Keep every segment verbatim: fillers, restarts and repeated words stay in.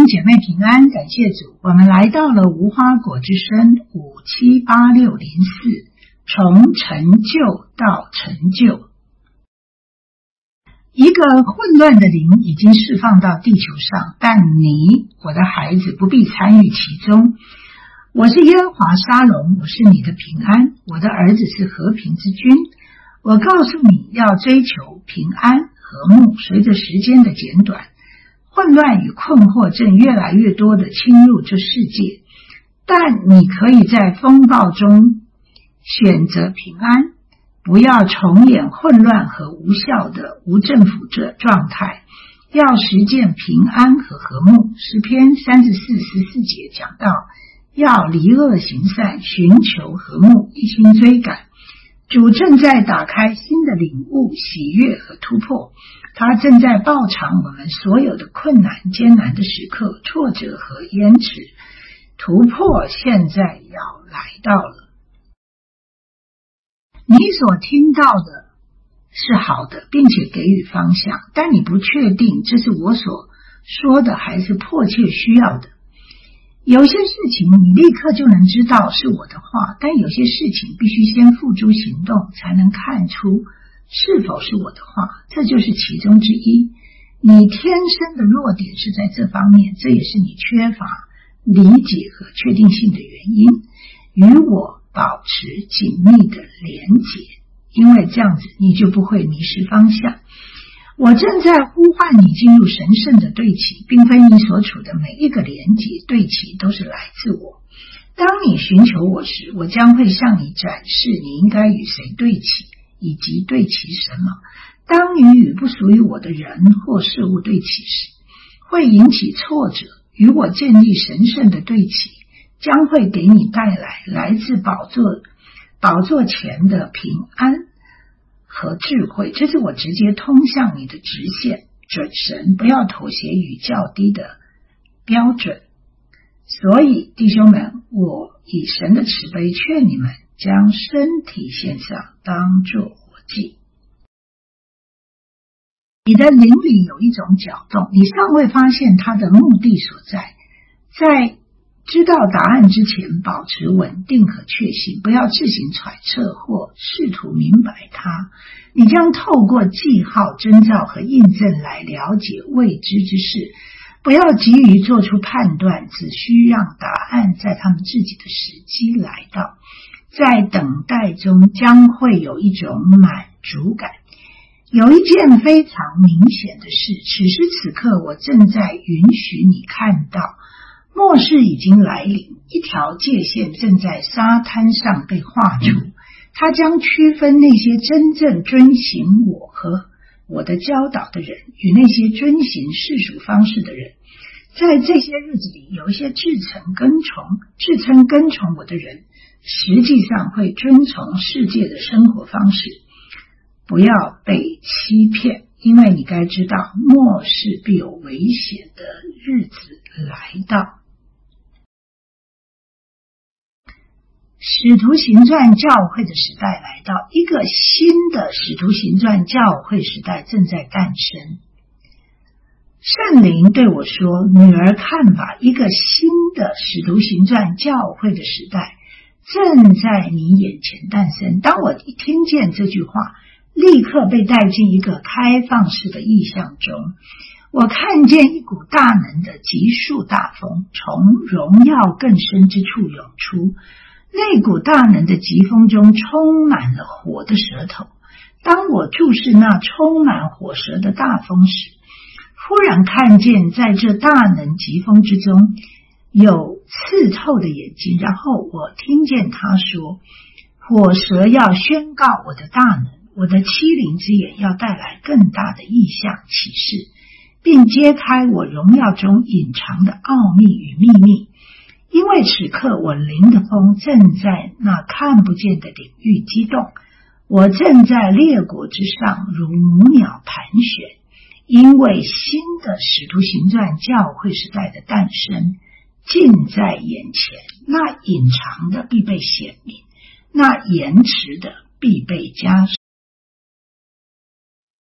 姐妹平安，感谢主，我们来到了无花果之声五七八六零四，从成就到成就。一个混乱的灵已经释放到地球上，但你，我的孩子，不必参与其中。我是耶和华沙龙，我是你的平安，我的儿子是和平之君。我告诉你要追求平安和睦，随着时间的简短，混乱与困惑正越来越多地侵入这世界，但你可以在风暴中选择平安，不要重演混乱和无效的无政府者状态，要实践平安和和睦。诗篇三十四、十四节讲到，要离恶行善，寻求和睦，一心追赶。主正在打开新的领悟、喜悦和突破，他正在报偿我们所有的困难、艰难的时刻、挫折和延迟。突破现在要来到了。你所听到的是好的，并且给予方向，但你不确定这是我所说的还是迫切需要的。有些事情你立刻就能知道是我的话，但有些事情必须先付诸行动才能看出是否是我的话，这就是其中之一。你天生的弱点是在这方面，这也是你缺乏理解和确定性的原因。与我保持紧密的连结，因为这样子你就不会迷失方向。我正在呼唤你进入神圣的对齐，并非你所处的每一个连结对齐都是来自我。当你寻求我时，我将会向你展示你应该与谁对齐，以及对齐什么。当你与不属于我的人或事物对齐时，会引起挫折。与我建立神圣的对齐，将会给你带来来自宝座宝座前的平安和智慧，这是我直接通向你的直线。准神不要妥协于较低的标准。所以弟兄们，我以神的慈悲劝你们，将身体献上，当作活祭。你的灵里有一种搅动，你尚未发现它的目的所在。在知道答案之前，保持稳定和确信，不要自行揣测或试图明白它。你将透过记号、征兆和印证来了解未知之事。不要急于做出判断，只需让答案在他们自己的时机来到。在等待中将会有一种满足感。有一件非常明显的事，此时此刻我正在允许你看到，末世已经来临，一条界限正在沙滩上被画出，它将区分那些真正遵行我和我的教导的人与那些遵行世俗方式的人。在这些日子里，有一些自称跟从自称跟从我的人，实际上会遵从世界的生活方式。不要被欺骗，因为你该知道，末世必有危险的日子来到。使徒行传教会的时代来到，一个新的使徒行传教会时代正在诞生。圣灵对我说，女儿看吧，一个新的使徒行传教会的时代正在你眼前诞生。当我一听见这句话，立刻被带进一个开放式的意象中。我看见一股大能的急速大风从荣耀更深之处涌出，那股大能的疾风中充满了火的舌头。当我注视那充满火舌的大风时，忽然看见在这大能疾风之中有刺透的眼睛，然后我听见他说，火舌要宣告我的大能，我的欺凌之眼要带来更大的异象启示，并揭开我荣耀中隐藏的奥秘与秘密。因为此刻我灵的风正在那看不见的领域激动，我正在列国之上如母鸟盘旋。因为新的使徒行传教会时代的诞生近在眼前，那隐藏的必被显明，那延迟的必被加速。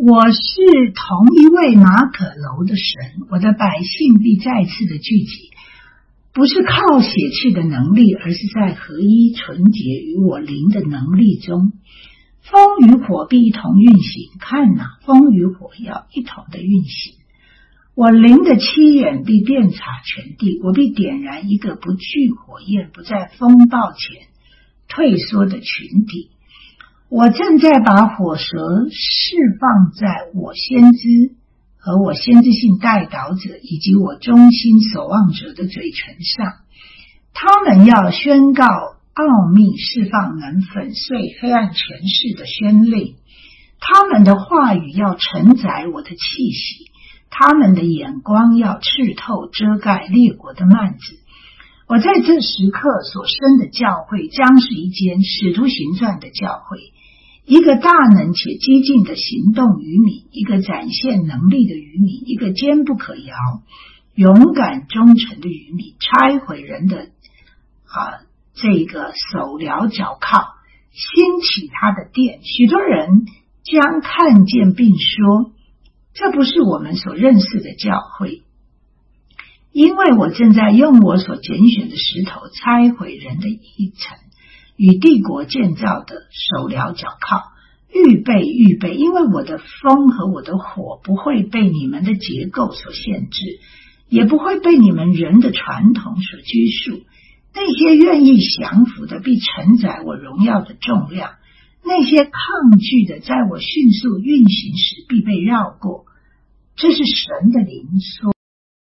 我是同一位马可楼的神，我的百姓必再次的聚集，不是靠血气的能力，而是在合一纯洁与我灵的能力中。风与火必一同运行，看哪，风与火要一同的运行。我灵的七眼必遍察全地，我必点燃一个不惧火焰，不在风暴前退缩的群体。我正在把火蛇释放在我先知和我先知性代祷者以及我忠心守望者的嘴唇上，他们要宣告奥秘，释放能粉碎黑暗权势的宣令。他们的话语要承载我的气息，他们的眼光要赤透遮盖列国的幔子。我在这时刻所生的教会将是一间使徒行传的教会，一个大能且激进的行动渔民，一个展现能力的渔民，一个坚不可摇勇敢忠诚的渔民，拆毁人的啊这个手镣脚铐，兴起他的殿。许多人将看见并说，这不是我们所认识的教会，因为我正在用我所拣选的石头拆毁人的一层，与帝国建造的手镣脚铐。预备预备，因为我的风和我的火不会被你们的结构所限制，也不会被你们人的传统所拘束。那些愿意降服的必承载我荣耀的重量，那些抗拒的在我迅速运行时必被绕过。这是神的灵说。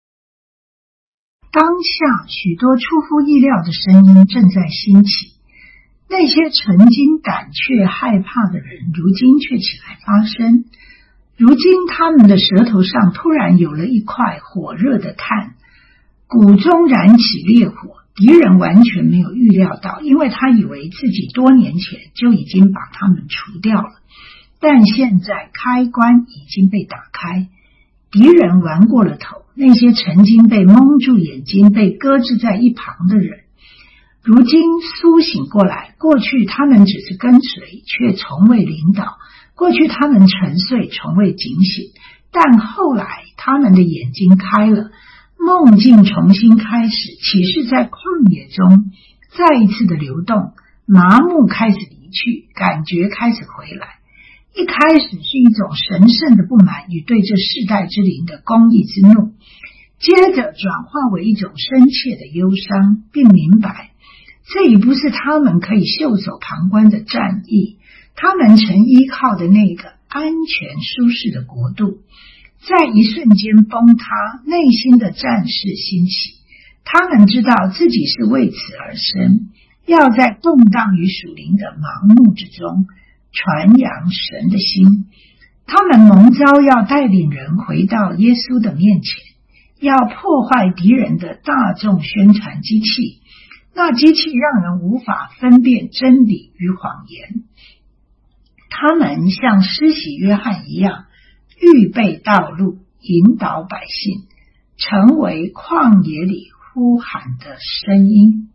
当下许多出乎意料的声音正在兴起，那些曾经胆怯害怕的人如今却起来发声。如今他们的舌头上突然有了一块火热的炭，骨中燃起烈火。敌人完全没有预料到，因为他以为自己多年前就已经把他们除掉了，但现在开关已经被打开，敌人玩过了头。那些曾经被蒙住眼睛被搁置在一旁的人如今苏醒过来，过去他们只是跟随，却从未领导，过去他们沉睡，从未警醒，但后来他们的眼睛开了，梦境重新开始，启示在旷野中再一次的流动，麻木开始离去，感觉开始回来。一开始是一种神圣的不满与对这世代之灵的公义之怒，接着转化为一种深切的忧伤，并明白这已不是他们可以袖手旁观的战役，他们曾依靠的那个安全舒适的国度在一瞬间崩塌，内心的战事兴起。他们知道自己是为此而生，要在动荡与属灵的盲目之中传扬神的心。他们蒙召要带领人回到耶稣的面前，要破坏敌人的大众宣传机器，那机器让人无法分辨真理与谎言。他们像施洗约翰一样预备道路，引导百姓，成为旷野里呼喊的声音。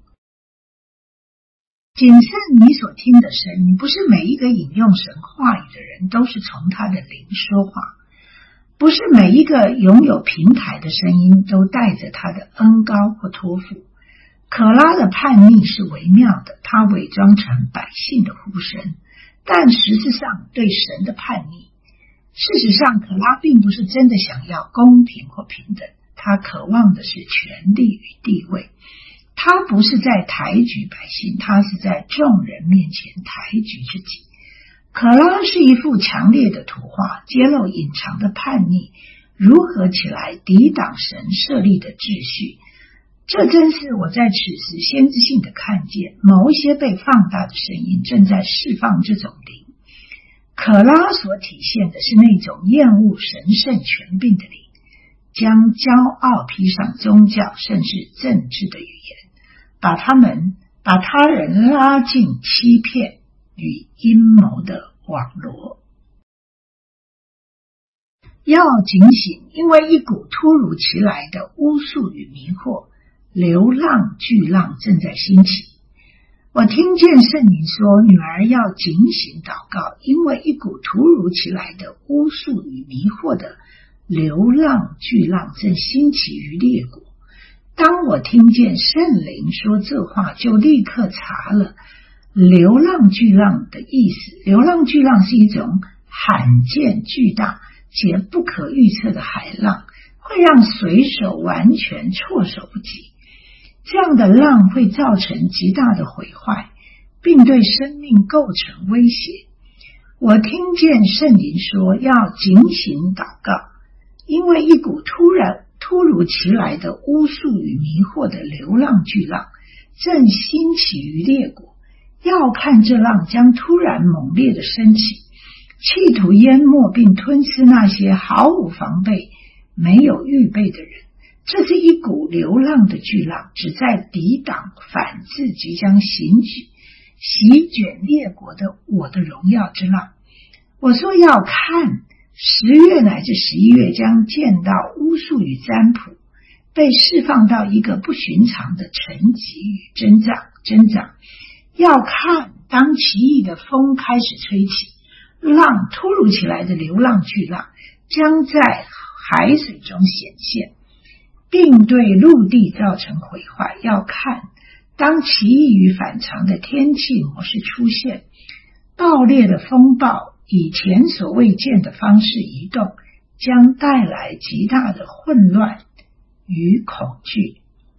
谨慎你所听的声音，不是每一个引用神话语的人都是从他的灵说话，不是每一个拥有平台的声音都带着他的恩膏或托付。可拉的叛逆是微妙的，他伪装成百姓的呼声，但实质上对神的叛逆。事实上，可拉并不是真的想要公平或平等，他渴望的是权力与地位。他不是在抬举百姓，他是在众人面前抬举自己。可拉是一幅强烈的图画，揭露隐藏的叛逆如何起来抵挡神设立的秩序。这正是我在此时先知性的看见，某一些被放大的声音正在释放这种灵。可拉所体现的是那种厌恶神圣权柄的灵，将骄傲披上宗教甚至政治的语言，把他们把他人拉进欺骗与阴谋的网罗。要警醒，因为一股突如其来的巫术与迷惑，流浪巨浪正在兴起。 我听见圣灵说，女儿要警醒祷告，因为一股突如其来的巫术与迷惑的流浪巨浪正兴起于列国。当我听见圣灵说这话，就立刻查了流浪巨浪的意思。流浪巨浪是一种罕见巨大且不可预测的海浪，会让水手完全措手不及。这样的浪会造成极大的毁坏，并对生命构成威胁。我听见圣灵说要警醒祷告，因为一股突然突如其来的巫术与迷惑的流浪巨浪正兴起于列国，要看这浪将突然猛烈的升起，企图淹没并吞噬那些毫无防备没有预备的人。这是一股流浪的巨浪，旨在抵挡反制即将行举席卷列国的我的荣耀之浪。我说要看十月乃至十一月将见到巫术与占卜被释放到一个不寻常的层级与增长增长。要看当奇异的风开始吹起，浪突如其来的流浪巨浪将在海水中显现，并对陆地造成毁坏。要看当奇异与反常的天气模式出现，暴烈的风暴以前所未见的方式移动，将带来极大的混乱与恐惧。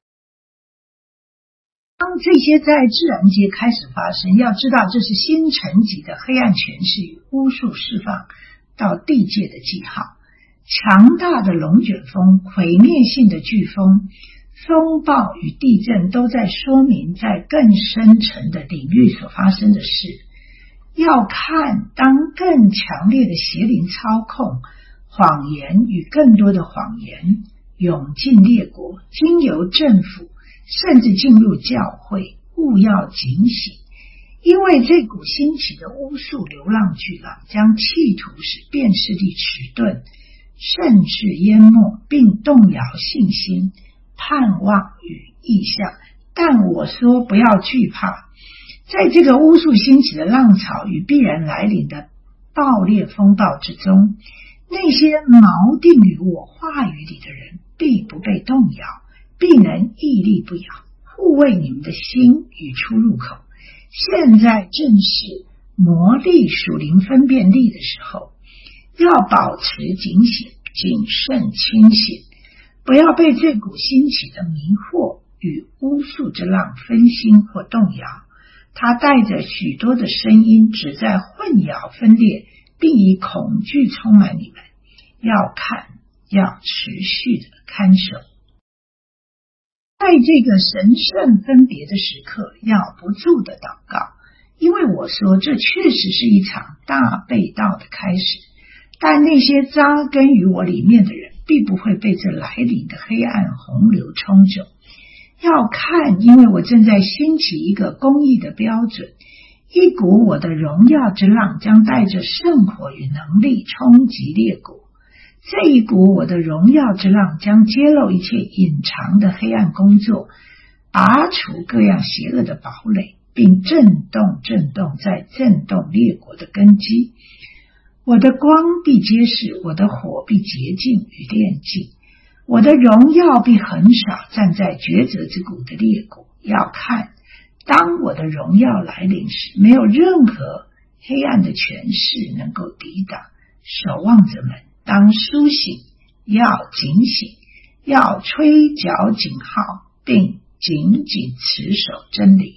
当这些在自然界开始发生，要知道这是新层级的黑暗权势与巫术释放到地界的记号。强大的龙卷风、毁灭性的飓风、风暴与地震都在说明在更深层的领域所发生的事。要看当更强烈的邪灵操控、谎言与更多的谎言涌进列国，经由政府甚至进入教会，务要警醒，因为这股兴起的巫术流浪巨浪将企图使辨识力迟钝，甚至淹没并动摇信心、盼望与意向。但我说不要惧怕，在这个巫术兴起的浪潮与必然来临的暴烈风暴之中，那些锚定于我话语里的人必不被动摇，必能屹立不摇，护卫你们的心与出入口。现在正是磨砺属灵分辨力的时候，要保持警醒、谨慎、清醒，不要被这股兴起的迷惑与巫术之浪分心或动摇。它带着许多的声音，旨在混淆分裂，并以恐惧充满你们。要看，要持续的看守。在这个神圣分别的时刻，要不住的祷告，因为我说这确实是一场大背道的开始。但那些扎根于我里面的人，必不会被这来临的黑暗洪流冲走。要看，因为我正在兴起一个公义的标准，一股我的荣耀之浪将带着圣火与能力冲击列国。这一股我的荣耀之浪将揭露一切隐藏的黑暗工作，拔除各样邪恶的堡垒，并震动震动在震动列国的根基。我的光必揭示，我的火必洁净与炼净，我的荣耀必横扫站在抉择之谷的列国。要看，当我的荣耀来临时，没有任何黑暗的权势能够抵挡。守望者们当苏醒，要警醒，要吹角警号，并紧紧持守真理。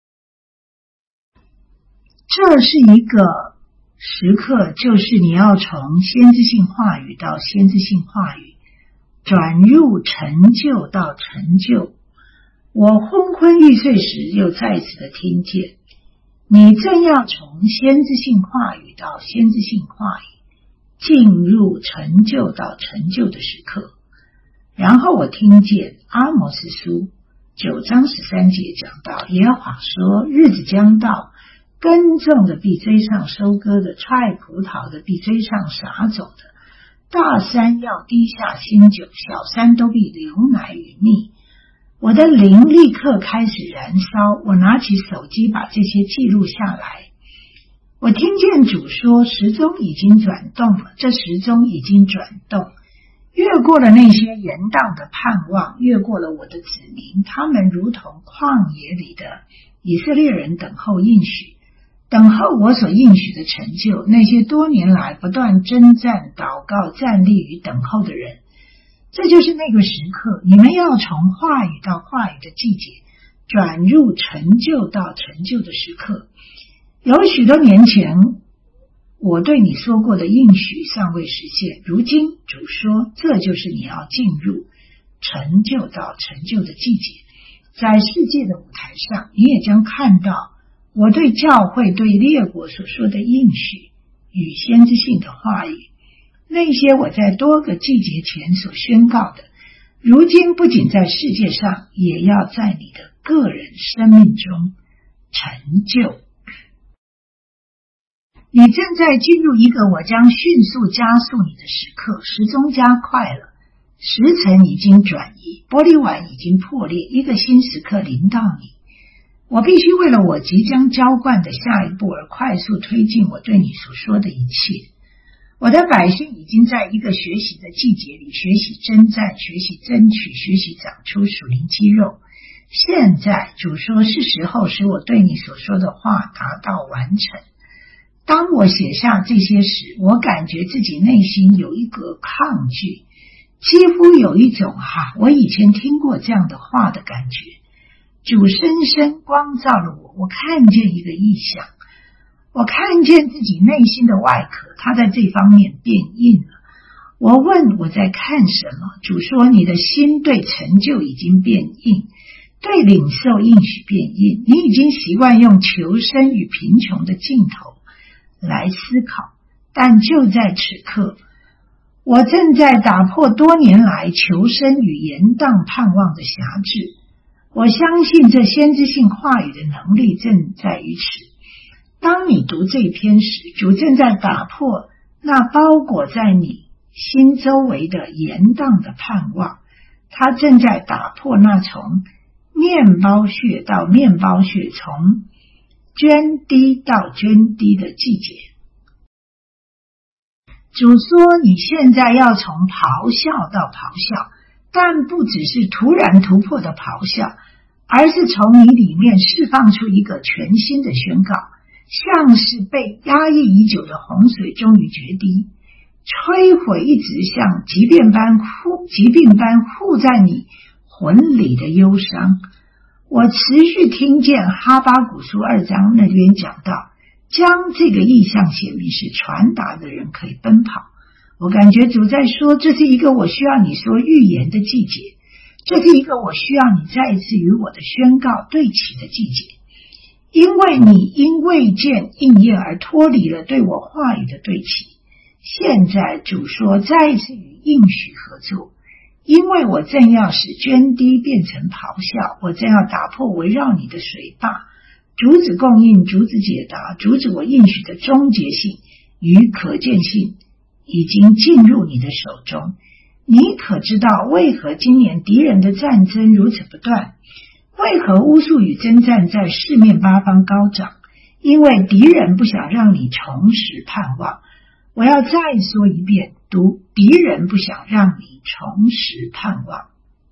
这是一个时刻，就是你要从先知性话语到先知性话语，转入成就到成就。我昏昏欲睡时，又再次的听见，你正要从先知性话语到先知性话语，进入成就到成就的时刻。然后我听见阿摩司书九章十三节讲到，耶和华说，日子将到，耕种的必追上收割的，踹葡萄的必追上撒种的，大山要滴下新酒，小山都必流奶与蜜。 我的灵立刻开始燃烧，我拿起手机把这些记录下来。我听见主说，时钟已经转动了，这时钟已经转动，越过了那些延宕的盼望，越过了我的子民，他们如同旷野里的以色列人等候应许，等候我所应许的成就。那些多年来不断征战、祷告、站立与等候的人，这就是那个时刻，你们要从话语到话语的季节，转入成就到成就的时刻。有许多年前我对你说过的应许尚未实现，如今主说，这就是你要进入成就到成就的季节。在世界的舞台上，你也将看到我对教会、对列国所说的应许与先知性的话语，那些我在多个季节前所宣告的，如今不仅在世界上，也要在你的个人生命中成就。你正在进入一个我将迅速加速你的时刻，时钟加快了，时辰已经转移，玻璃碗已经破裂，一个新时刻临到你。我必须为了我即将浇灌的下一步而快速推进我对你所说的一切。我的百姓已经在一个学习的季节里，学习征战，学习争取，学习长出属灵肌肉。现在主说，是时候使我对你所说的话达到完成。当我写下这些时，我感觉自己内心有一个抗拒，几乎有一种哈、啊，我以前听过这样的话的感觉。主深深光照了我，我看见一个异象，我看见自己内心的外壳，它在这方面变硬了。我问我在看什么？主说，你的心对成就已经变硬，对领受应许变硬，你已经习惯用求生与贫穷的镜头来思考，但就在此刻，我正在打破多年来求生与延宕盼望的辖制。我相信这先知性话语的能力正在于此。当你读这篇时，主正在打破那包裹在你心周围的延宕的盼望，他正在打破那从面包屑到面包屑，从涓滴到涓滴的季节。主说，你现在要从咆哮到咆哮，但不只是突然突破的咆哮，而是从你里面释放出一个全新的宣告，像是被压抑已久的洪水终于决堤，摧毁一直像疾病般护疾病般护在你魂里的忧伤。我持续听见哈巴谷书二章那边讲到，将这个意象显明，使传达的人可以奔跑。我感觉主在说，这是一个我需要你说预言的季节，这是一个我需要你再一次与我的宣告对齐的季节，因为你因未见应验而脱离了对我话语的对齐。现在主说，再一次与应许合作，因为我正要使涓滴变成咆哮，我正要打破围绕你的水坝，阻止供应，阻止解答，阻止我应许的终结性与可见性已经进入你的手中。你可知道为何今年敌人的战争如此不断？为何巫术与征战在四面八方高涨？因为敌人不想让你重拾盼望。我要再说一遍，读，敌人不想让你重拾盼望。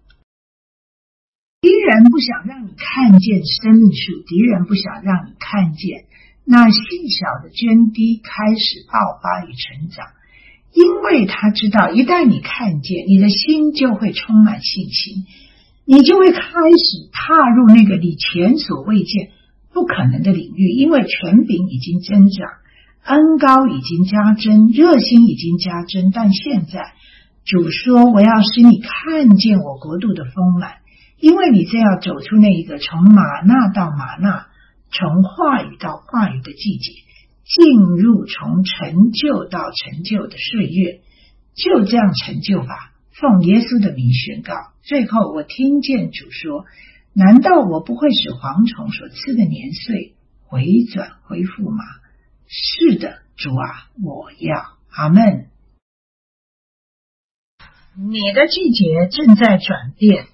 敌人不想让你看见生命树，敌人不想让你看见那细小的涓滴开始爆发与成长，因为他知道一旦你看见，你的心就会充满信心，你就会开始踏入那个你前所未见不可能的领域，因为权柄已经增长，恩膏已经加增，热心已经加增。但现在主说，我要使你看见我国度的丰满，因为你正要走出那一个从玛纳到玛纳，从话语到话语的季节，进入从成就到成就的岁月。就这样成就吧，奉耶稣的名宣告。最后我听见主说，难道我不会使蝗虫所吃的年岁回转恢复吗？是的，主啊，我要。阿们。你的季节正在转变，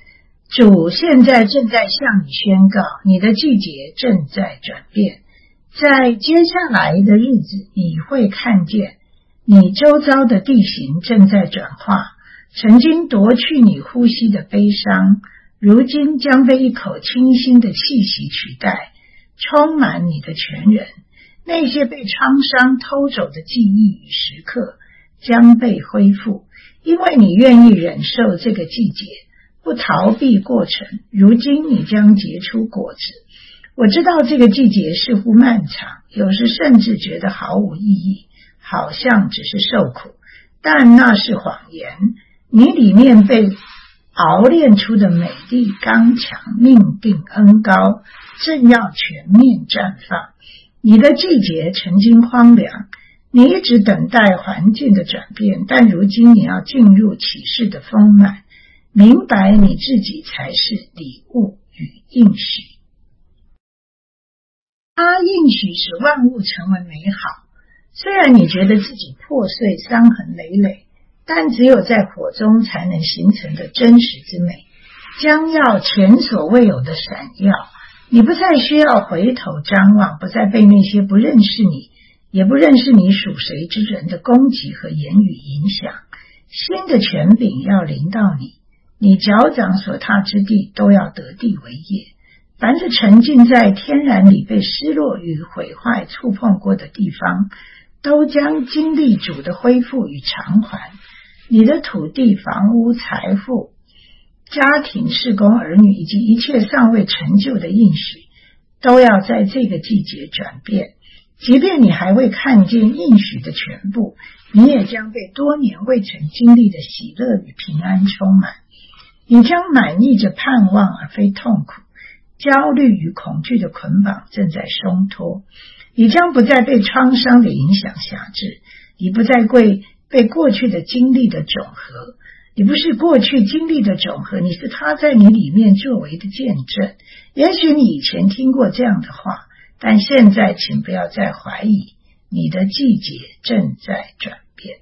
主现在正在向你宣告，你的季节正在转变。在接下来的日子，你会看见你周遭的地形正在转化，曾经夺去你呼吸的悲伤，如今将被一口清新的气息取代，充满你的全人。那些被创伤偷走的记忆与时刻将被恢复，因为你愿意忍受这个季节，不逃避过程。如今你将结出果子。我知道这个季节似乎漫长，有时甚至觉得毫无意义，好像只是受苦，但那是谎言。你里面被熬炼出的美丽刚强命定恩高正要全面绽放。你的季节曾经荒凉，你一直等待环境的转变，但如今你要进入启示的丰满，明白你自己才是礼物与应许。他应许使万物成为美好，虽然你觉得自己破碎伤痕累累，但只有在火中才能形成的真实之美将要前所未有的闪耀。你不再需要回头张望，不再被那些不认识你也不认识你属谁之人的攻击和言语影响。新的权柄要临到你，你脚掌所踏之地都要得地为业。凡是沉浸在天然里被失落与毁坏触碰过的地方，都将经历主的恢复与偿还。你的土地、房屋、财富、家庭、事工、儿女以及一切尚未成就的应许，都要在这个季节转变。即便你还未看见应许的全部，你也将被多年未曾经历的喜乐与平安充满。你将满溢着盼望而非痛苦，焦虑与恐惧的捆绑正在松脱。你将不再被创伤的影响辖制，你不再被被过去的经历的总和。你不是过去经历的总和，你是他在你里面作为的见证。也许你以前听过这样的话，但现在请不要再怀疑，你的季节正在转变。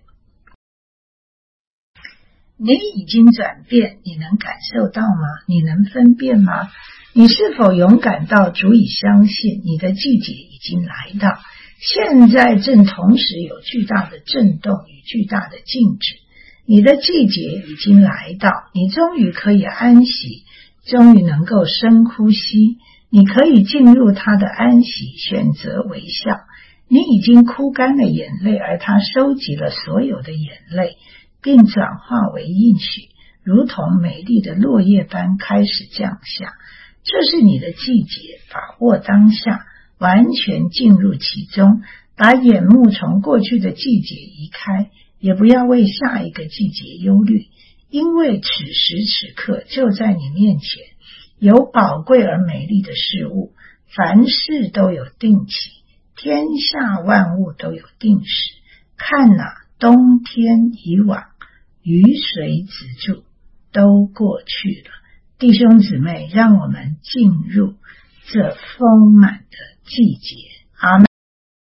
你已经转变，你能感受到吗？你能分辨吗？你是否勇敢到足以相信你的季节已经来到，现在正同时有巨大的震动与巨大的静止。你的季节已经来到，你终于可以安息，终于能够深呼吸，你可以进入他的安息，选择微笑。你已经哭干了眼泪，而他收集了所有的眼泪，并转化为应许，如同美丽的落叶般开始降下。这是你的季节，把握当下，完全进入其中，把眼目从过去的季节移开，也不要为下一个季节忧虑，因为此时此刻就在你面前有宝贵而美丽的事物，凡事都有定期，天下万物都有定时。看哪，冬天已往，雨水止住，都过去了。弟兄姊妹，让我们进入这丰满的季节。阿们。